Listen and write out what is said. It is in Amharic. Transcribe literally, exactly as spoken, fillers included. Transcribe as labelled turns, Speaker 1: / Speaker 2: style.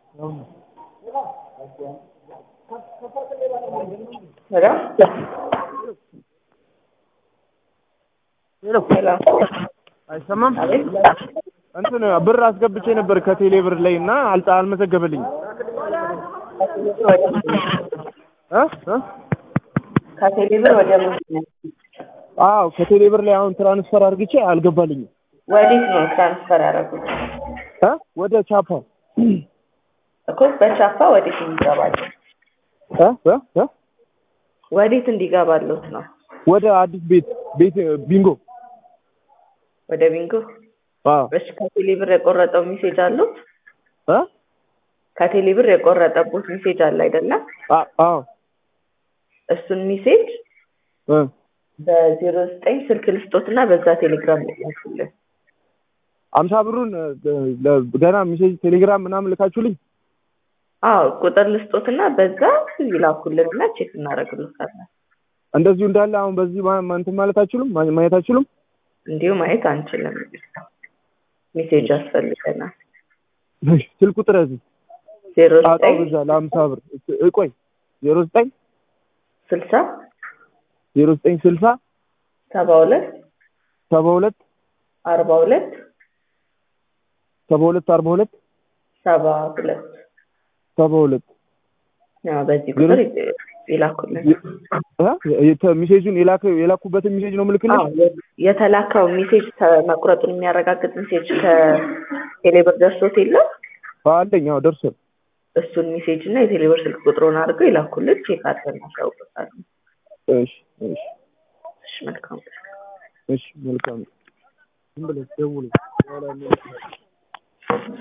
Speaker 1: Hello?
Speaker 2: ሄሎ
Speaker 1: Hello?
Speaker 2: አይሰማም?
Speaker 1: አቤት
Speaker 2: እንትን ብር አስገብቼ ነበር ከቴሌ ብር ላይ እና አልጣ አልመዘገበልኝ እ እ
Speaker 1: ከቴሌ ብር ወደ ምንድን ነው?
Speaker 2: አዎ ከቴሌ ብር ላይ አሁን ትራንስፈር አድርግቼ አልገባልኝም።
Speaker 1: ወዴት ነው ትራንስፈር ያደረጉት?
Speaker 2: እ ወደ ቻፓ
Speaker 1: እኮ በቻፓ ወዴት እንዲገባሉ?
Speaker 2: እ እ እ
Speaker 1: ወዴት እንዲገባሉት ነው?
Speaker 2: ወደ አዲስ ቤት ቤት ቢንጎ
Speaker 1: ወደ ቢንጎ?
Speaker 2: አዎ
Speaker 1: እሺ ከቴሌ ብር የቆረጠው ሜሴጅ አሉት?
Speaker 2: እ
Speaker 1: ከቴሌ ብር የቆረጠበት ሜሴጅ አለ አይደለም?
Speaker 2: አዎ
Speaker 1: እሱን ሜሴጅ
Speaker 2: እ
Speaker 1: በዜሮ ዘጠኝ ስልክ ልስጦትና በዛ ቴሌግራም ላይ ያስልኝ።
Speaker 2: አምሳ ብሩን ገና ሜሴጅ ቴሌግራም ምናምን ልካችሁልኝ?
Speaker 1: አዎ ቁጥር ልስጦትና በዛ ይላኩልንና ቼክ እናደርግልታለን።
Speaker 2: እንደዚሁ እንዳለ አሁን በዚህ እንትን ማለት አትችሉም? ማየት አትችሉም?
Speaker 1: እንዲሁ ማየት አንችልም። ሜሴጅ ያስፈልገናል።
Speaker 2: ስልክ ቁጥር እዚህ
Speaker 1: ዜሮ
Speaker 2: አጣው
Speaker 1: ዘጠኝ
Speaker 2: በዛ ለአምሳ ብር እቆይ ዜሮ ዘጠኝ
Speaker 1: ስልሳ
Speaker 2: ዜሮ ዘጠኝ ስልሳ
Speaker 1: ሰባ ሁለት
Speaker 2: ሰባ ሁለት
Speaker 1: አርባ ሁለት
Speaker 2: ሰባ ሁለት አርባ ሁለት
Speaker 1: ሰባ ሁለት
Speaker 2: ሰባ ሁለት
Speaker 1: ያው በዚህ ቁጥር ይላኩልን።
Speaker 2: እ ሜሴጁን የላከው የላኩበትን ሜሴጅ ነው ምልክልኝ?
Speaker 1: አዎ የተላከው ሜሴጅ መቁረጡን የሚያረጋግጥ ሜሴጅ ከቴሌብር ደርሶት የለም?
Speaker 2: አለኝ። አዎ ደርሷል።
Speaker 1: እሱን ሜሴጅ እና የቴሌብር ስልክ ቁጥሩን አድርገው ይላኩልን። ቼክ አድርገን እናሳውቃለን።
Speaker 2: እሺ እሺ
Speaker 1: እሺ መልካም
Speaker 2: እሺ መልካም ዝም ብለሽ ደውል